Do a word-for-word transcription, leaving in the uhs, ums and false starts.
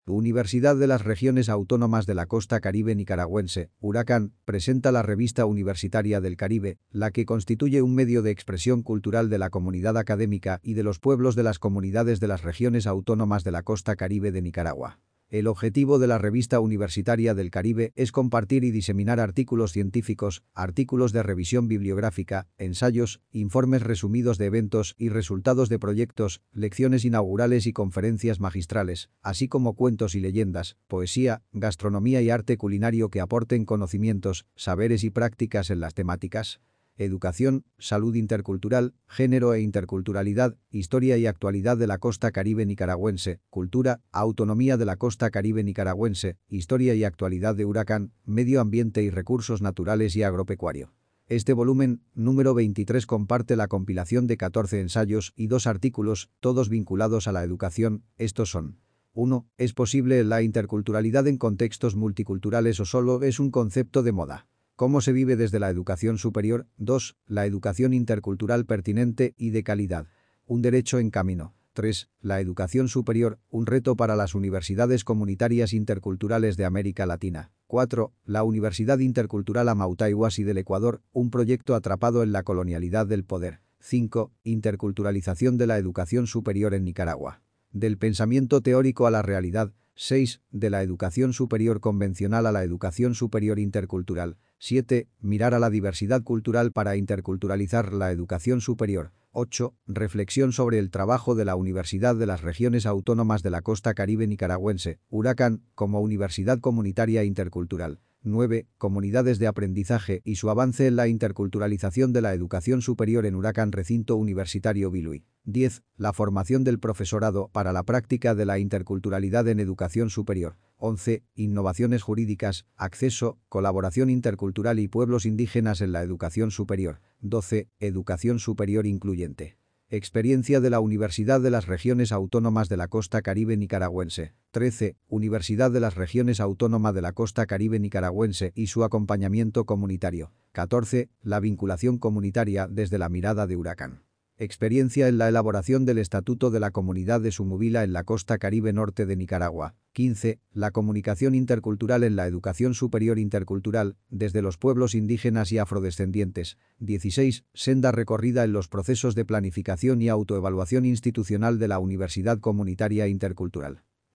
Universidad de las Regiones Autónomas de la Costa Caribe Nicaragüense, Huracán, presenta la Revista Universitaria del Caribe, la que constituye un medio de expresión cultural de la comunidad académica y de los pueblos de las comunidades de las regiones autónomas de la Costa Caribe de Nicaragua. El objetivo de la Revista Universitaria del Caribe es compartir y diseminar artículos científicos, artículos de revisión bibliográfica, ensayos, informes resumidos de eventos y resultados de proyectos, lecciones inaugurales y conferencias magistrales, así como cuentos y leyendas, poesía, gastronomía y arte culinario que aporten conocimientos, saberes y prácticas en las temáticas educación, salud intercultural, género e interculturalidad, historia y actualidad de la costa caribe nicaragüense, cultura, autonomía de la costa caribe nicaragüense, historia y actualidad de Huracán, medio ambiente y recursos naturales y agropecuario. Este volumen, número veintitrés, comparte la compilación de catorce ensayos y dos artículos, todos vinculados a la educación. Estos son: uno. ¿Es posible la interculturalidad en contextos multiculturales o solo es un concepto de moda? ¿Cómo se vive desde la educación superior? dos. La educación intercultural pertinente y de calidad. Un derecho en camino. tres. La educación superior, un reto para las universidades comunitarias interculturales de América Latina. cuatro. La Universidad Intercultural Amautá-Iguazí del Ecuador, un proyecto atrapado en la colonialidad del poder. cinco. Interculturalización de la educación superior en Nicaragua. Del pensamiento teórico a la realidad. seis. De la educación superior convencional a la educación superior intercultural. siete. Mirar a la diversidad cultural para interculturalizar la educación superior. ocho. Reflexión sobre el trabajo de la Universidad de las Regiones Autónomas de la Costa Caribe Nicaragüense, Huracán, como universidad comunitaria intercultural. nueve. Comunidades de aprendizaje y su avance en la interculturalización de la educación superior en Huracán Recinto Universitario Viluy. diez. La formación del profesorado para la práctica de la interculturalidad en educación superior. once. Innovaciones jurídicas, acceso, colaboración intercultural y pueblos indígenas en la educación superior. doce. Educación superior incluyente. Experiencia de la Universidad de las Regiones Autónomas de la Costa Caribe Nicaragüense. trece. Universidad de las Regiones Autónomas de la Costa Caribe Nicaragüense y su acompañamiento comunitario. catorce. La vinculación comunitaria desde la mirada de Huracán. Experiencia en la elaboración del Estatuto de la Comunidad de Sumuvila en la Costa Caribe Norte de Nicaragua. quince. La comunicación intercultural en la educación superior intercultural, desde los pueblos indígenas y afrodescendientes. dieciséis. Senda recorrida en los procesos de planificación y autoevaluación institucional de la Universidad Comunitaria Intercultural.